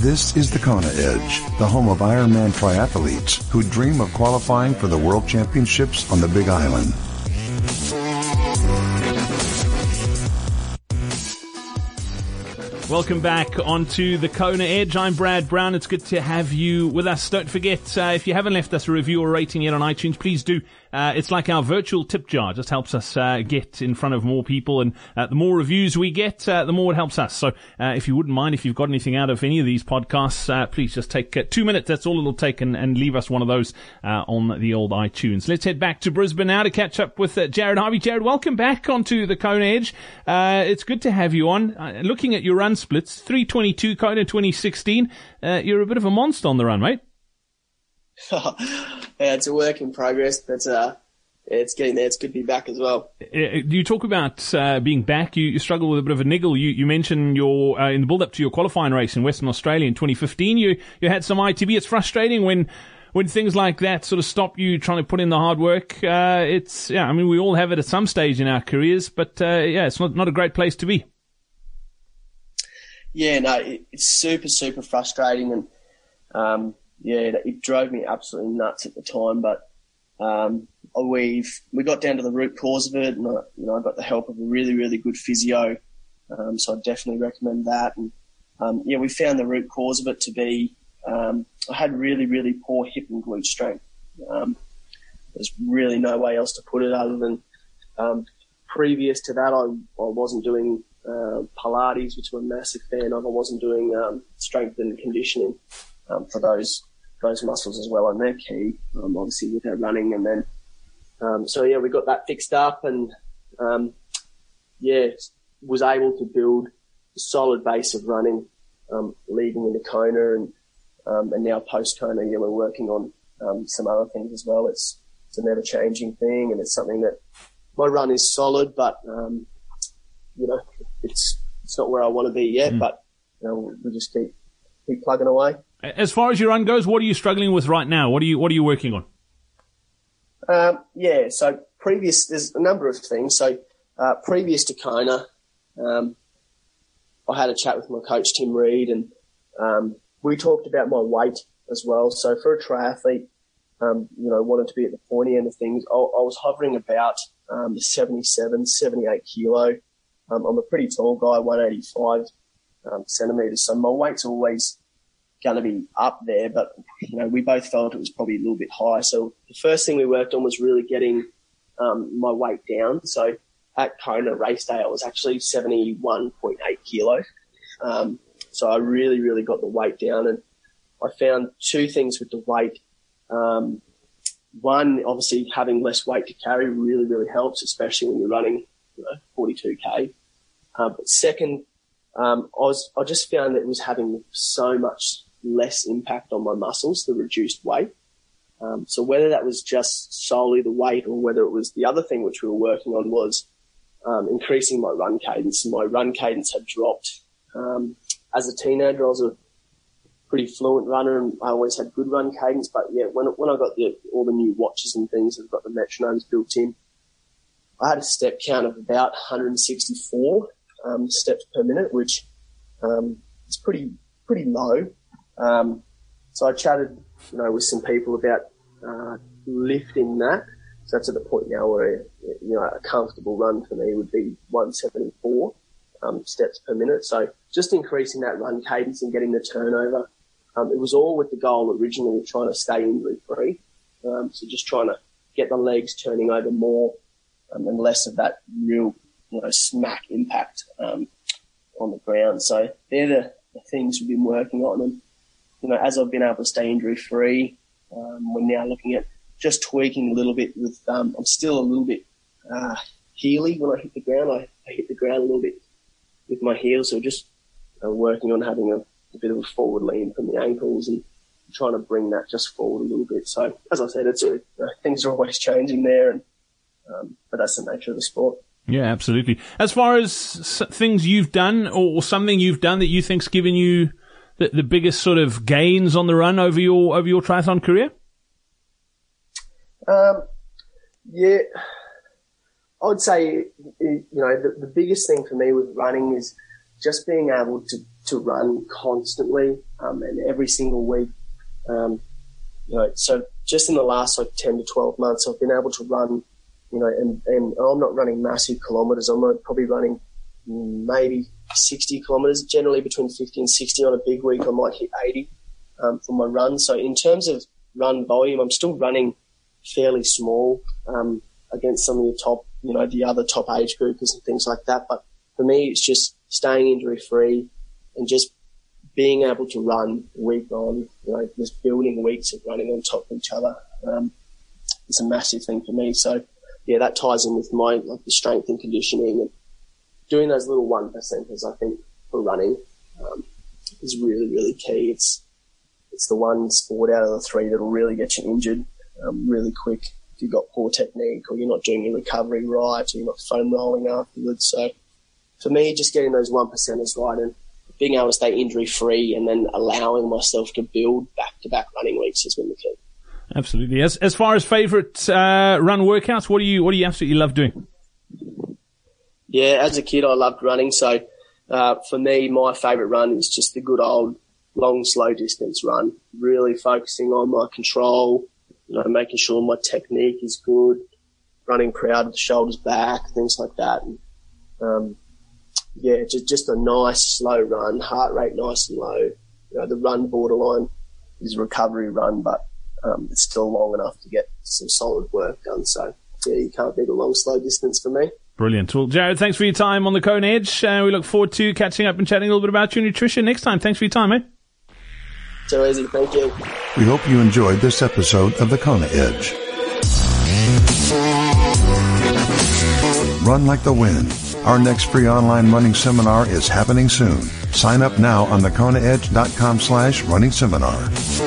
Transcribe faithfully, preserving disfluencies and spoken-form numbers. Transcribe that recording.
This is the Kona Edge, the home of Ironman triathletes who dream of qualifying for the World Championships on the Big Island. Welcome back onto the Kona Edge. I'm Brad Brown. It's good to have you with us. Don't forget, uh, if you haven't left us a review or rating yet on iTunes, please do. Uh, it's like our virtual tip jar. It just helps us uh, get in front of more people, and uh, the more reviews we get, uh, the more it helps us. So uh, if you wouldn't mind, if you've got anything out of any of these podcasts, uh, please just take uh, two minutes. That's all it'll take, and, and leave us one of those uh, on the old iTunes. Let's head back to Brisbane now to catch up with uh, Jared Harvey. Jared, welcome back onto the Kona Edge. Uh, it's good to have you on. Uh, looking at your run splits, three twenty-two Kona twenty sixteen. Uh, you're a bit of a monster on the run, mate. Yeah, it's a work in progress, but uh, it's getting there. It's good to be back as well. Uh, you talk about uh, being back. You, you struggle with a bit of a niggle. You, you mentioned your uh, in the build-up to your qualifying race in Western Australia in twenty fifteen. You you had some I T B. It's frustrating when when things like that sort of stop you trying to put in the hard work. Uh, it's yeah. I mean, we all have it at some stage in our careers, but uh, yeah, it's not not a great place to be. Yeah, no, it, it's super, super frustrating, and um, yeah, it, it drove me absolutely nuts at the time. But um, we've we got down to the root cause of it, and I, you know, I got the help of a really, really good physio. Um, so I definitely recommend that. And um, yeah, we found the root cause of it to be um, I had really, really poor hip and glute strength. Um, there's really no way else to put it other than um, previous to that, I, I wasn't doing Uh, Pilates, which I'm a massive fan of. I wasn't doing um, strength and conditioning um, for those those muscles as well, and they're key, um, obviously, with our running. And then, um, so yeah, we got that fixed up, and um, yeah, was able to build a solid base of running um, leading into Kona, and um, and now post Kona, yeah, we're working on um, some other things as well. It's it's a never changing thing, and it's something that my run is solid, but um, you know, it's it's not where I want to be yet, mm. but you know, we just keep keep plugging away. As far as your run goes, what are you struggling with right now? What are you what are you working on? Um, yeah, so previous there's a number of things. So uh, previous to Kona, um, I had a chat with my coach Tim Reed, and um, we talked about my weight as well. So for a triathlete, um, you know, wanted to be at the pointy end of things, I, I was hovering about um, seventy-seven, seventy-eight kilo. Um, I'm a pretty tall guy, one eighty-five um, centimetres, so my weight's always going to be up there, but, you know, we both felt it was probably a little bit high. So the first thing we worked on was really getting um, my weight down. So at Kona race day, I was actually seventy-one point eight kilo. Um, so I really, really got the weight down, and I found two things with the weight. Um, one, obviously having less weight to carry really, really helps, especially when you're running, you know, forty-two K. Uh, but second, um, I was, I just found that it was having so much less impact on my muscles, the reduced weight. Um, so whether that was just solely the weight or whether it was the other thing which we were working on was, um, increasing my run cadence. And my run cadence had dropped. Um, as a teenager, I was a pretty fluent runner, and I always had good run cadence. But yeah, when, when I got the, all the new watches and things, I've got the metronomes built in, I had a step count of about one hundred sixty-four um, steps per minute, which um, is pretty pretty low. Um, so I chatted, you know, with some people about uh, lifting that. So that's at the point now where, you know, a comfortable run for me would be one seventy-four um, steps per minute. So just increasing that run cadence and getting the turnover. Um, it was all with the goal originally of trying to stay injury free. Um, so just trying to get the legs turning over more. Um, and less of that real, you know, smack impact um, on the ground. So they're the, the things we've been working on. And, you know, as I've been able to stay injury-free, um, we're now looking at just tweaking a little bit with, um, I'm still a little bit uh, heely when I hit the ground. I, I hit the ground a little bit with my heels. So just uh, working on having a, a bit of a forward lean from the ankles and trying to bring that just forward a little bit. So, as I said, it's a, uh, things are always changing there, and Um, but that's the nature of the sport. Yeah, absolutely. As far as things you've done or something you've done that you think's given you the, the biggest sort of gains on the run over your over your triathlon career? Um, yeah, I would say, you know, the, the biggest thing for me with running is just being able to, to run constantly, um, and every single week, um, you know, so just in the last like ten to twelve months, I've been able to run, you know, and, and I'm not running massive kilometres. I'm probably running maybe sixty kilometres, generally between fifty and sixty. On a big week, I might hit eighty, um, for my run. So in terms of run volume, I'm still running fairly small, um, against some of the top, you know, the other top age groupers and things like that. But for me, it's just staying injury free and just being able to run week on, you know, just building weeks of running on top of each other. Um, it's a massive thing for me. So yeah, that ties in with my, like, the strength and conditioning, and doing those little one percenters, I think, for running, um, is really, really key. It's, it's the one sport out of the three that'll really get you injured, um, really quick if you've got poor technique or you're not doing your recovery right or you're not foam rolling afterwards. So for me, just getting those one percenters right and being able to stay injury free and then allowing myself to build back to back running weeks has been the key. Absolutely. As as far as favourite uh, run workouts, what do you what do you absolutely love doing? Yeah, as a kid, I loved running. So uh, for me, my favourite run is just the good old long, slow distance run. Really focusing on my control, you know, making sure my technique is good, running proud with the shoulders back, things like that. And, um, yeah, just just a nice slow run, heart rate nice and low. You know, the run borderline is a recovery run, but Um, it's still long enough to get some solid work done. So, yeah, you can't beat a long, slow distance for me. Brilliant. Well, Jared, thanks for your time on the Kona Edge. Uh, we look forward to catching up and chatting a little bit about your nutrition next time. Thanks for your time, mate. So easy. Thank you. We hope you enjoyed this episode of the Kona Edge. Run like the wind. Our next free online running seminar is happening soon. Sign up now on the kona edge dot com slash running seminar.